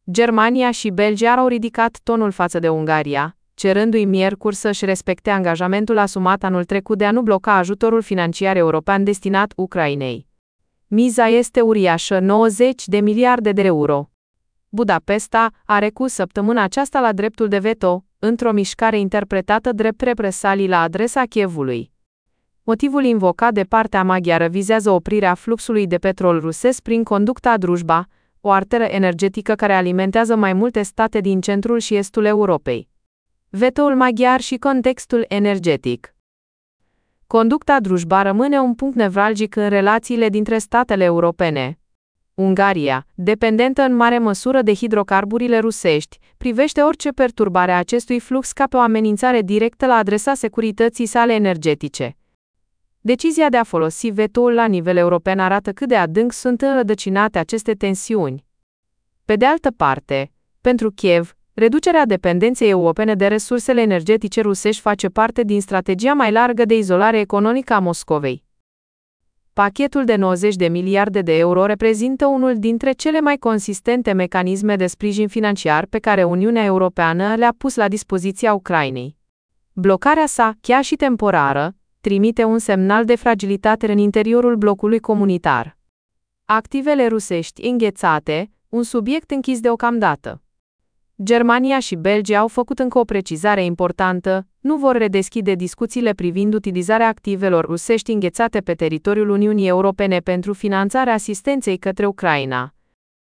Germania și Belgia au ridicat tonul față de Ungaria, cerându-i miercuri să-și respecte angajamentul asumat anul trecut de a nu bloca ajutorul financiar european destinat Ucrainei. Miza este uriașă, 90 de miliarde de euro. Budapesta a recurs săptămâna aceasta la dreptul de veto, într-o mișcare interpretată drept represalii la adresa Kievului. Motivul invocat de partea maghiară vizează oprirea fluxului de petrol rusesc prin conducta Drujba, o arteră energetică care alimentează mai multe state din centrul și estul Europei. Vetoul maghiar și contextul energetic. Conducta Drujba rămâne un punct nevralgic în relațiile dintre statele europene. Ungaria, dependentă în mare măsură de hidrocarburile rusești, privește orice perturbare a acestui flux ca pe o amenințare directă la adresa securității sale energetice. Decizia de a folosi vetoul la nivel european arată cât de adânc sunt înrădăcinate aceste tensiuni. Pe de altă parte, pentru Kiev, reducerea dependenței europene de resursele energetice rusești face parte din strategia mai largă de izolare economică a Moscovei. Pachetul de 90 de miliarde de euro reprezintă unul dintre cele mai consistente mecanisme de sprijin financiar pe care Uniunea Europeană le-a pus la dispoziția Ucrainei. Blocarea sa, chiar și temporară, trimite un semnal de fragilitate în interiorul blocului comunitar. Activele rusești înghețate, un subiect închis deocamdată. Germania și Belgia au făcut încă o precizare importantă, nu vor redeschide discuțiile privind utilizarea activelor rusești înghețate pe teritoriul Uniunii Europene pentru finanțarea asistenței către Ucraina.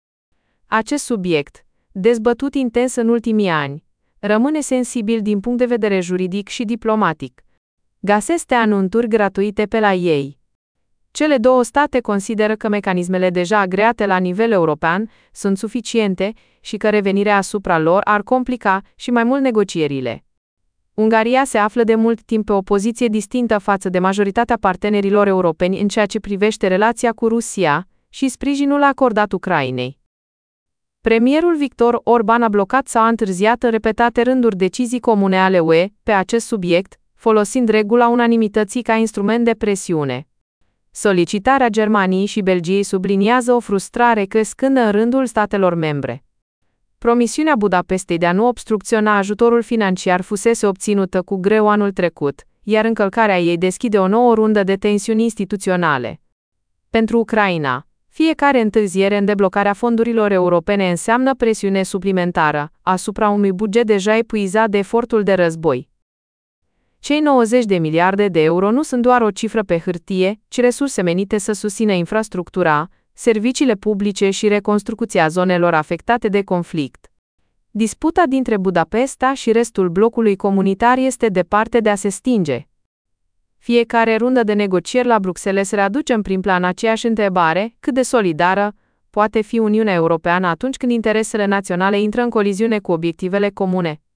Acest subiect, dezbătut intens în ultimii ani, rămâne sensibil din punct de vedere juridic și diplomatic. Găsesc anunțuri gratuite pe la ei. Cele două state consideră că mecanismele deja agreate la nivel european sunt suficiente și că revenirea asupra lor ar complica și mai mult negocierile. Ungaria se află de mult timp pe o poziție distinctă față de majoritatea partenerilor europeni în ceea ce privește relația cu Rusia și sprijinul acordat Ucrainei. Premierul Victor Orban a blocat sau a întârziat în repetate rânduri decizii comune ale UE pe acest subiect, folosind regula unanimității ca instrument de presiune. Solicitarea Germaniei și Belgiei subliniază o frustrare crescândă în rândul statelor membre. Promisiunea Budapestei de a nu obstrucționa ajutorul financiar fusese obținută cu greu anul trecut, iar încălcarea ei deschide o nouă rundă de tensiuni instituționale. Pentru Ucraina, fiecare întârziere în deblocarea fondurilor europene înseamnă presiune suplimentară asupra unui buget deja epuizat de efortul de război. Cei 90 de miliarde de euro nu sunt doar o cifră pe hârtie, ci resurse menite să susțină infrastructura, serviciile publice și reconstrucția zonelor afectate de conflict. Disputa dintre Budapesta și restul blocului comunitar este departe de a se stinge. Fiecare rundă de negocieri la Bruxelles readuce în prim plan aceeași întrebare: cât de solidară poate fi Uniunea Europeană atunci când interesele naționale intră în coliziune cu obiectivele comune?